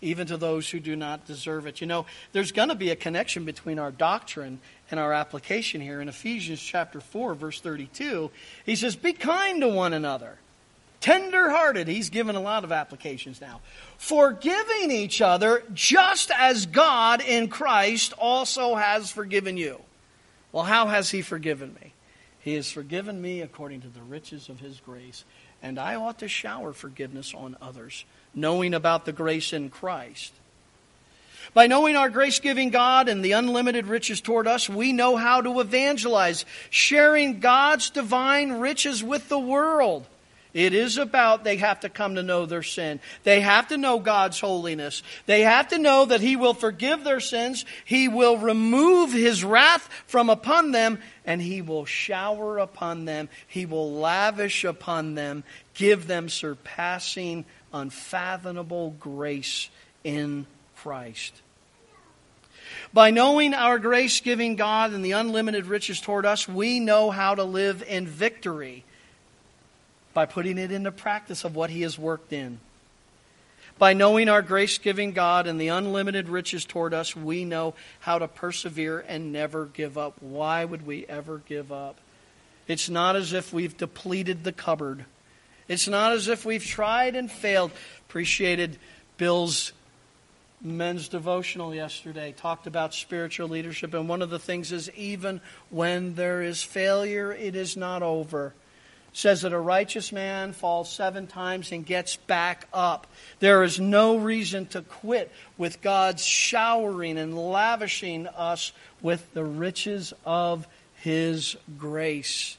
even to those who do not deserve it. You know, there's going to be a connection between our doctrine and our application here. In Ephesians chapter 4, verse 32, he says, be kind to one another. Tender-hearted. He's given a lot of applications now. Forgiving each other, just as God in Christ also has forgiven you. Well, how has He forgiven me? He has forgiven me according to the riches of His grace. And I ought to shower forgiveness on others, knowing about the grace in Christ. By knowing our grace-giving God and the unlimited riches toward us, we know how to evangelize, sharing God's divine riches with the world. It is about they have to come to know their sin. They have to know God's holiness. They have to know that He will forgive their sins. He will remove His wrath from upon them, and He will shower upon them. He will lavish upon them, give them surpassing, unfathomable grace in Christ. By knowing our grace-giving God and the unlimited riches toward us, we know how to live in victory by putting it into practice of what He has worked in. By knowing our grace-giving God and the unlimited riches toward us, we know how to persevere and never give up. Why would we ever give up? It's not as if we've depleted the cupboard. It's not as if we've tried and failed. Appreciated Bill's men's devotional yesterday. Talked about spiritual leadership. And one of the things is, even when there is failure, it is not over. Says that a righteous man falls 7 times and gets back up. There is no reason to quit with God's showering and lavishing us with the riches of His grace.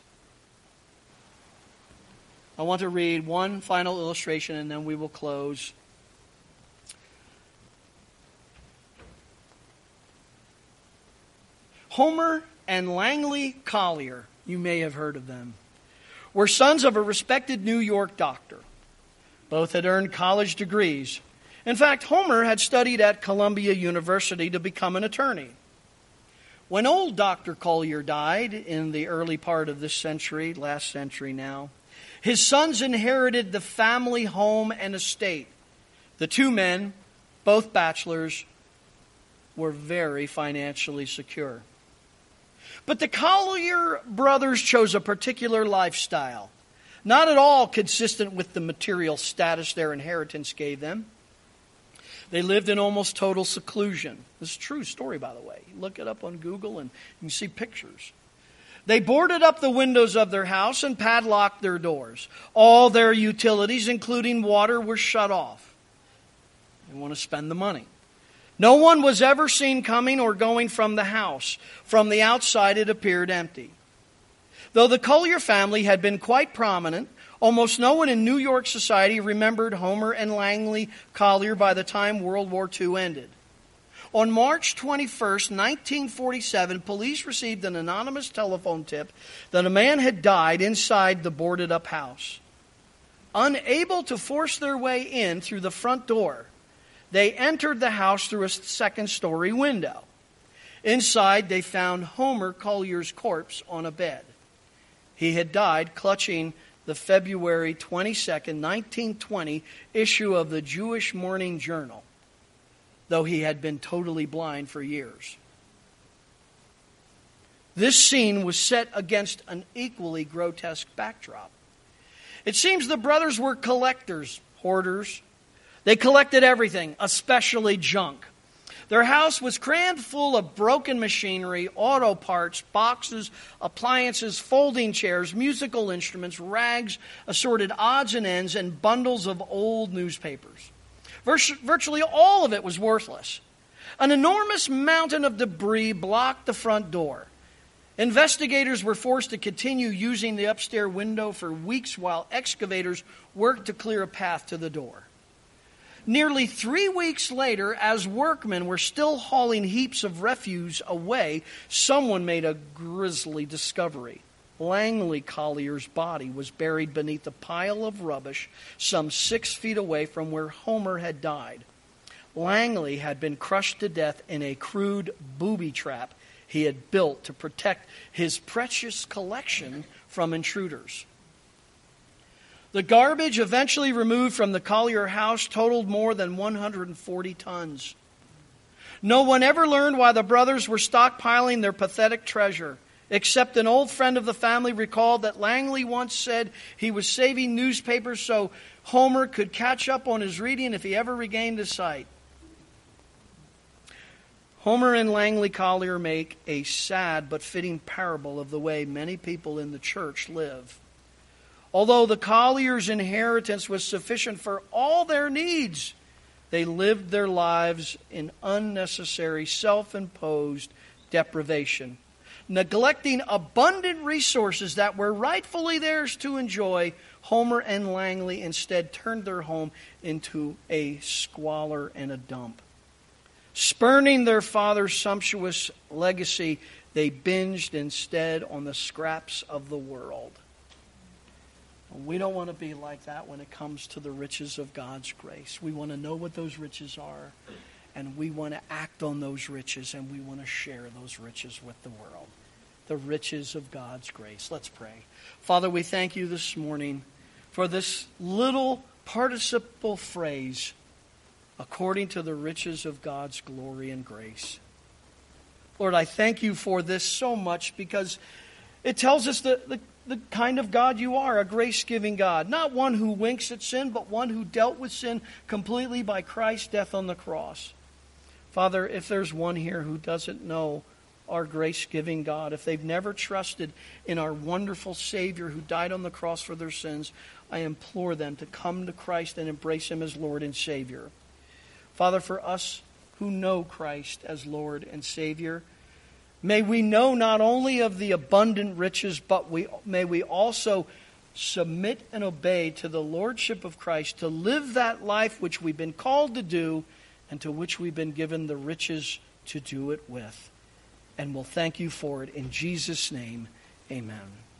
I want to read one final illustration and then we will close. Homer and Langley Collier, you may have heard of them, were sons of a respected New York doctor. Both had earned college degrees. In fact, Homer had studied at Columbia University to become an attorney. When old Dr. Collier died in the early part of this century, last century now, his sons inherited the family home and estate. The 2 men, both bachelors, were very financially secure. But the Collier brothers chose a particular lifestyle, not at all consistent with the material status their inheritance gave them. They lived in almost total seclusion. This is a true story, by the way. You look it up on Google and you can see pictures. They boarded up the windows of their house and padlocked their doors. All their utilities, including water, were shut off. They want to spend the money. No one was ever seen coming or going from the house. From the outside, it appeared empty. Though the Collier family had been quite prominent, almost no one in New York society remembered Homer and Langley Collier by the time World War II ended. On March 21st, 1947, police received an anonymous telephone tip that a man had died inside the boarded-up house. Unable to force their way in through the front door, they entered the house through a second-story window. Inside, they found Homer Collier's corpse on a bed. He had died clutching the February 22nd, 1920 issue of the Jewish Morning Journal, though he had been totally blind for years. This scene was set against an equally grotesque backdrop. It seems the brothers were collectors, hoarders. They collected everything, especially junk. Their house was crammed full of broken machinery, auto parts, boxes, appliances, folding chairs, musical instruments, rags, assorted odds and ends, and bundles of old newspapers. Virtually all of it was worthless. An enormous mountain of debris blocked the front door. Investigators were forced to continue using the upstairs window for weeks while excavators worked to clear a path to the door. Nearly 3 weeks later, as workmen were still hauling heaps of refuse away, someone made a grisly discovery. Langley Collier's body was buried beneath a pile of rubbish some 6 feet away from where Homer had died. Langley had been crushed to death in a crude booby trap he had built to protect his precious collection from intruders. The garbage eventually removed from the Collier house totaled more than 140 tons. No one ever learned why the brothers were stockpiling their pathetic treasure, except an old friend of the family recalled that Langley once said he was saving newspapers so Homer could catch up on his reading if he ever regained his sight. Homer and Langley Collier make a sad but fitting parable of the way many people in the church live. Although the Colliers' inheritance was sufficient for all their needs, they lived their lives in unnecessary, self-imposed deprivation, neglecting abundant resources that were rightfully theirs to enjoy. Homer and Langley instead turned their home into a squalor and a dump. Spurning their father's sumptuous legacy, they binged instead on the scraps of the world. We don't want to be like that when it comes to the riches of God's grace. We want to know what those riches are, and we want to act on those riches, and we want to share those riches with the world. The riches of God's grace. Let's pray. Father, we thank you this morning for this little participle phrase, according to the riches of God's glory and grace. Lord, I thank you for this so much because it tells us the kind of God you are, a grace-giving God. Not one who winks at sin, but one who dealt with sin completely by Christ's death on the cross. Father, if there's one here who doesn't know our grace-giving God, if they've never trusted in our wonderful Savior who died on the cross for their sins, I implore them to come to Christ and embrace Him as Lord and Savior. Father, for us who know Christ as Lord and Savior, may we know not only of the abundant riches, but may we also submit and obey to the Lordship of Christ, to live that life which we've been called to do and to which we've been given the riches to do it with. And we'll thank you for it. In Jesus' name, amen.